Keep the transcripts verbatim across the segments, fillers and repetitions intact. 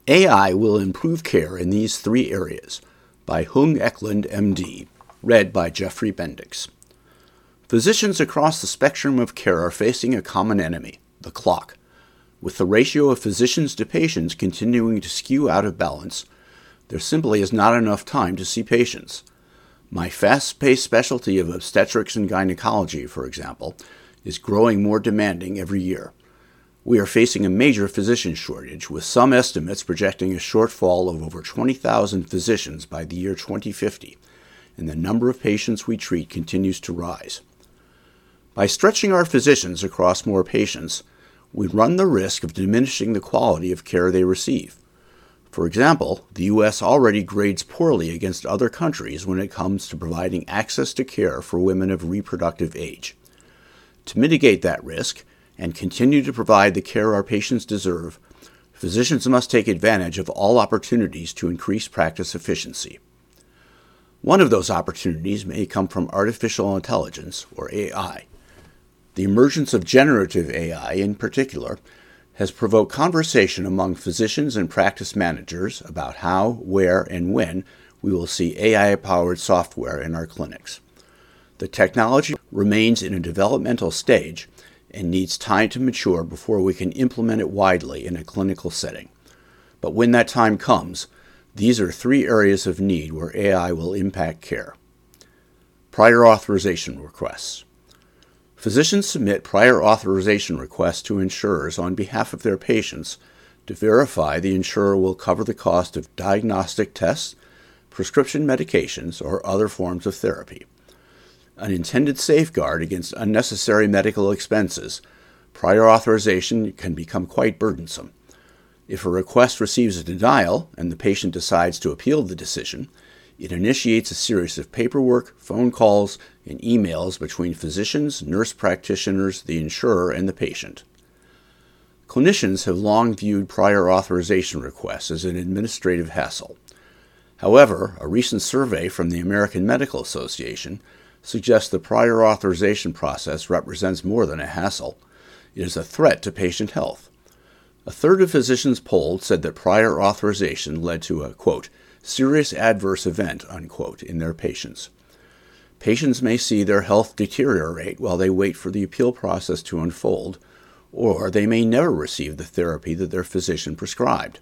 A I will improve care in these three areas, by Hung Eklund, M D, read by Jeffrey Bendix. Physicians across the spectrum of care are facing a common enemy, the clock. With the ratio of physicians to patients continuing to skew out of balance, there simply is not enough time to see patients. My fast-paced specialty of obstetrics and gynecology, for example, is growing more demanding every year. We are facing a major physician shortage, with some estimates projecting a shortfall of over twenty thousand physicians by the year twenty fifty, and the number of patients we treat continues to rise. By stretching our physicians across more patients, we run the risk of diminishing the quality of care they receive. For example, the U S already grades poorly against other countries when it comes to providing access to care for women of reproductive age. To mitigate that risk and continue to provide the care our patients deserve, physicians must take advantage of all opportunities to increase practice efficiency. One of those opportunities may come from artificial intelligence, or A I. The emergence of generative A I, in particular, has provoked conversation among physicians and practice managers about how, where, and when we will see A I-powered software in our clinics. The technology remains in a developmental stage and needs time to mature before we can implement it widely in a clinical setting. But when that time comes, these are three areas of need where A I will impact care. Prior authorization requests. Physicians submit prior authorization requests to insurers on behalf of their patients to verify the insurer will cover the cost of diagnostic tests, prescription medications, or other forms of therapy. An intended safeguard against unnecessary medical expenses, prior authorization can become quite burdensome. If a request receives a denial and the patient decides to appeal the decision, it initiates a series of paperwork, phone calls, and emails between physicians, nurse practitioners, the insurer, and the patient. Clinicians have long viewed prior authorization requests as an administrative hassle. However, a recent survey from the American Medical Association suggests the prior authorization process represents more than a hassle. It is a threat to patient health. A third of physicians polled said that prior authorization led to a, quote, serious adverse event, unquote, in their patients. Patients may see their health deteriorate while they wait for the appeal process to unfold, or they may never receive the therapy that their physician prescribed.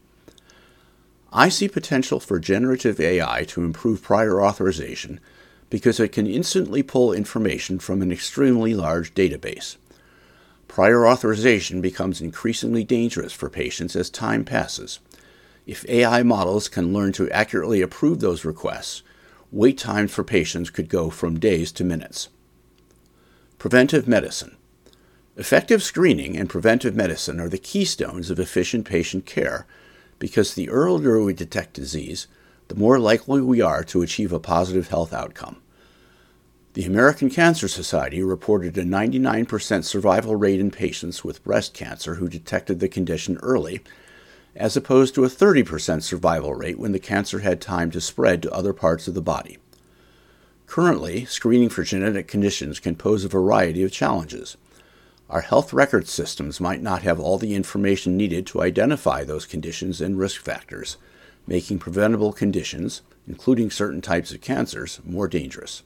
I see potential for generative A I to improve prior authorization because it can instantly pull information from an extremely large database. Prior authorization becomes increasingly dangerous for patients as time passes. If A I models can learn to accurately approve those requests, wait times for patients could go from days to minutes. Preventive medicine. Effective screening and preventive medicine are the keystones of efficient patient care because the earlier we detect disease, the more likely we are to achieve a positive health outcome. The American Cancer Society reported a ninety-nine percent survival rate in patients with breast cancer who detected the condition early, as opposed to a thirty percent survival rate when the cancer had time to spread to other parts of the body. Currently, screening for genetic conditions can pose a variety of challenges. Our health record systems might not have all the information needed to identify those conditions and risk factors, making preventable conditions, including certain types of cancers, more dangerous.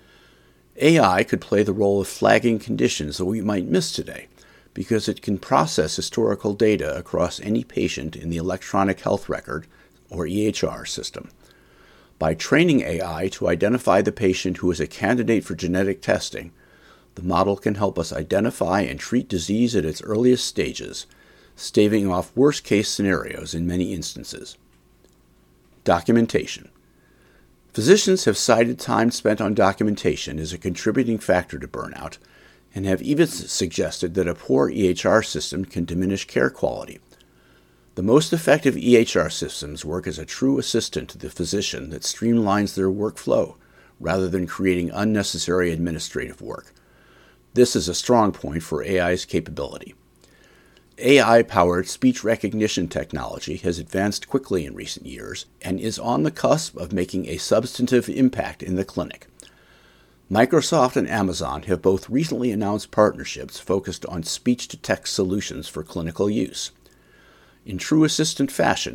A I could play the role of flagging conditions that we might miss today, because it can process historical data across any patient in the electronic health record, or E H R, system. By training A I to identify the patient who is a candidate for genetic testing, the model can help us identify and treat disease at its earliest stages, staving off worst-case scenarios in many instances. Documentation. Physicians have cited time spent on documentation as a contributing factor to burnout, and have even suggested that a poor E H R system can diminish care quality. The most effective E H R systems work as a true assistant to the physician that streamlines their workflow, rather than creating unnecessary administrative work. This is a strong point for A I's capability. A I-powered speech recognition technology has advanced quickly in recent years and is on the cusp of making a substantive impact in the clinic. Microsoft and Amazon have both recently announced partnerships focused on speech-to-text solutions for clinical use. In true assistant fashion,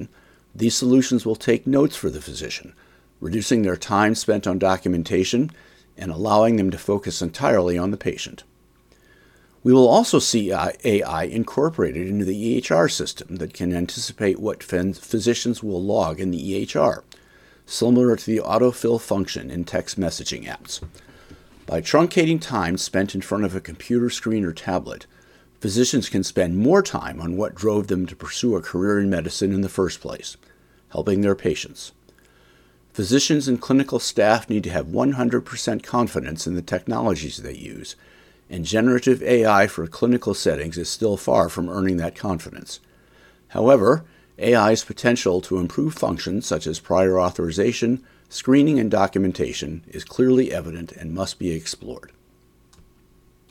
These solutions will take notes for the physician, reducing their time spent on documentation and allowing them to focus entirely on the patient. We will also see A I incorporated into the E H R system that can anticipate what physicians will log in the E H R, similar to the autofill function in text messaging apps. By truncating time spent in front of a computer screen or tablet, physicians can spend more time on what drove them to pursue a career in medicine in the first place, helping their patients. Physicians and clinical staff need to have one hundred percent confidence in the technologies they use, and generative A I for clinical settings is still far from earning that confidence. However, A I's potential to improve functions such as prior authorization, screening, and documentation is clearly evident and must be explored.